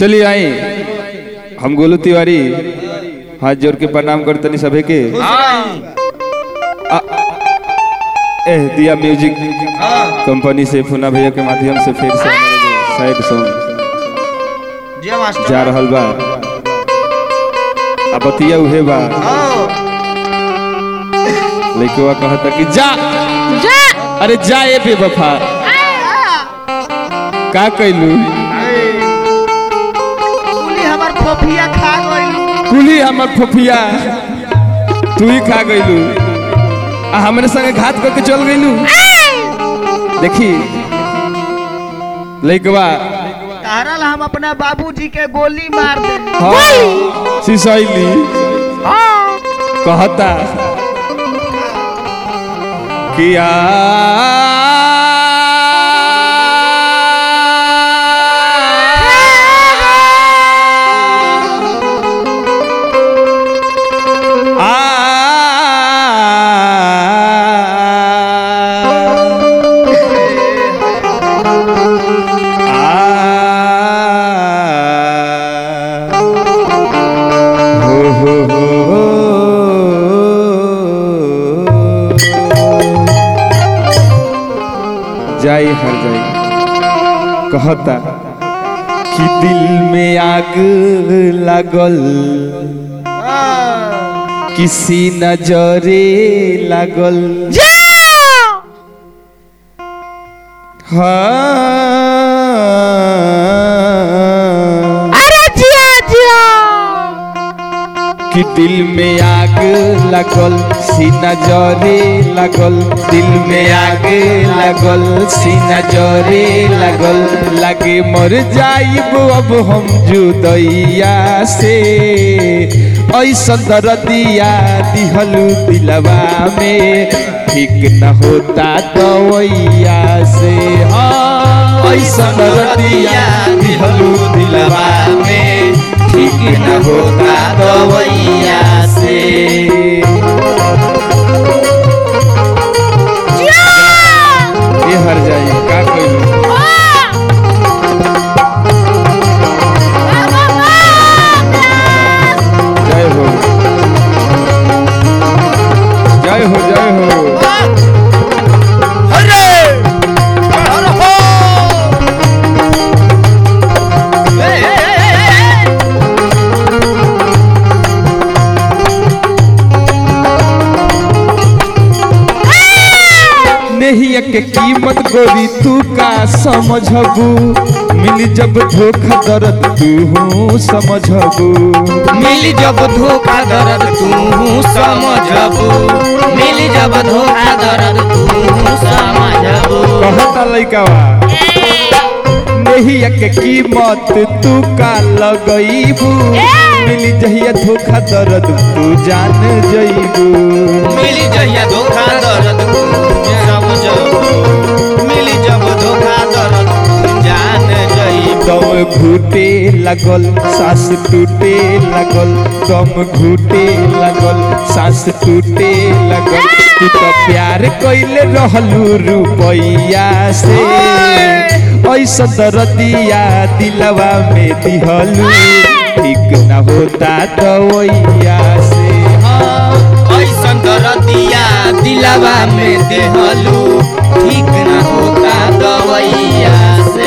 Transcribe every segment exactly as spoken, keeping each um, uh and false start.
चलिए आए हम गोलू तिवारी हाथ जोड़ के प्रणाम करते नहीं सभी के एह दिया म्यूजिक कंपनी से फुना भैया के माध्यम से फिर से साइड सॉन्ग जा रहल बा अब बतिया उहे बा लइकवा कहता कि जा जा अरे जा ए बेवफा का कइलू कुली हमर फोफिया खा गइलू कुली हमर फोफिया तू ही खा गइलू आ हमरे संगे घात करके चल गइलू देखी लइकवा तारल हम अपना बाबूजी के गोली मार दे हां सिसैली हां कहता किया जाए हर जाए कहता कि दिल में आग लागल किसी नजरे लागल हाँ अरे जिया जिया कि दिल में आग लागल सीना जरे लागल दिल में आग लागल सीना जरे लागल लागे मर जाइब अब हम जुदैया से ऐसा दर्दिया दिहलू दिलवा में ठीक न होता दवैया से हाँ ऐसा दर्दिया दिहलू दिलवा में ठीक न होता दवैया से ये हर जाए का कइलू जय हो जय हो जय हो अरे अरे हो नहीं के कीमत गोरी तू का समझबू मिली जब धोखा दर्द तू समझबू मिली जब धोखा दर्द तू समझबू मिली जब धोखा दर्द तू समझबू कहता लइकावा नहीं के कीमत तू का लगईबू मिली जहिया धोखा दर्द तू जान जईबू मिली जहिया धोखा दर्द तू समझबू मिली जब धोखा दर्द तू जान जईबू दम घुटे लगल सांस टूटे लगल दम घुटे लगल सांस टूटे लगल तू तो प्यार कइले रहलू रुपैया से ऐसा दर्दिया दिलवा में दिहलू ठीक न होता दवैया से ऐसा दर्दिया दिलवा में देहलू ठीक न होता दवैया से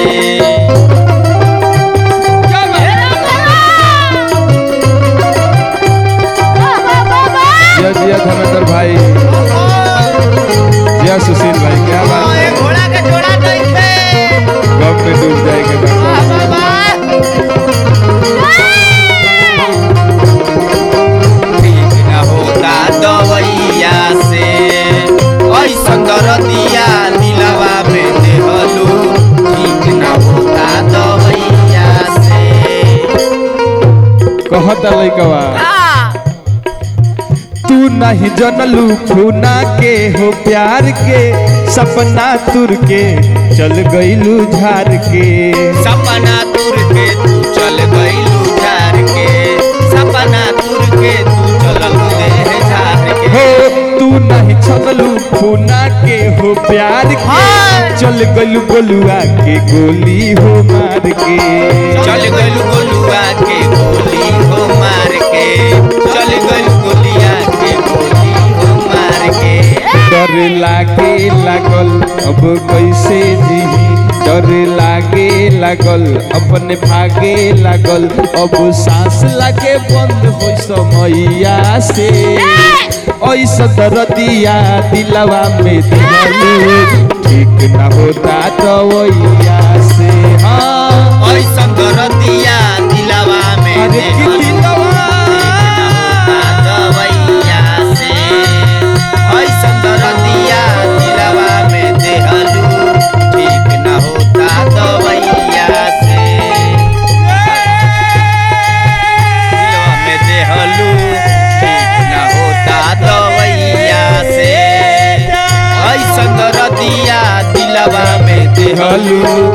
जय जय धर्मेंद्र भाई जय सुशील भाई क्या बात है घोड़ा के जोड़ा नहीं थे गम में डूब जाएंगे ठीक न होता दवैया से ऐसा दर्दिया दिलवा में देहलू ठीक न होता दवैया से कहता लइकवा तू नहीं जनलू खूना के हो प्यार के सपना तुर के चल गईलू झार के सपना तुर के तू चल गईलू झार के सपना तुर के तू चल देह झार के हो तू नहीं छललू खूना के हो प्यार के चल गईलू गोलुआ के गोली हो मार के चल गईलू गोलू लागल अपने भागे लागल अब सांस लागे बंद हो समैया से ऐसा दर्दिया दिलवा में दिलू ठीक न होता दवैया से हाँ ऐसा दर्दिया दिलवा में अरे कि दिलवा दवैया से ऐसा दर्दिया दिलवा में देहलू ठीक न होता दवैया से दिलवा में देहलू ठीक न होता दवैया से ऐसा दर्दिया दिलवा में देहलू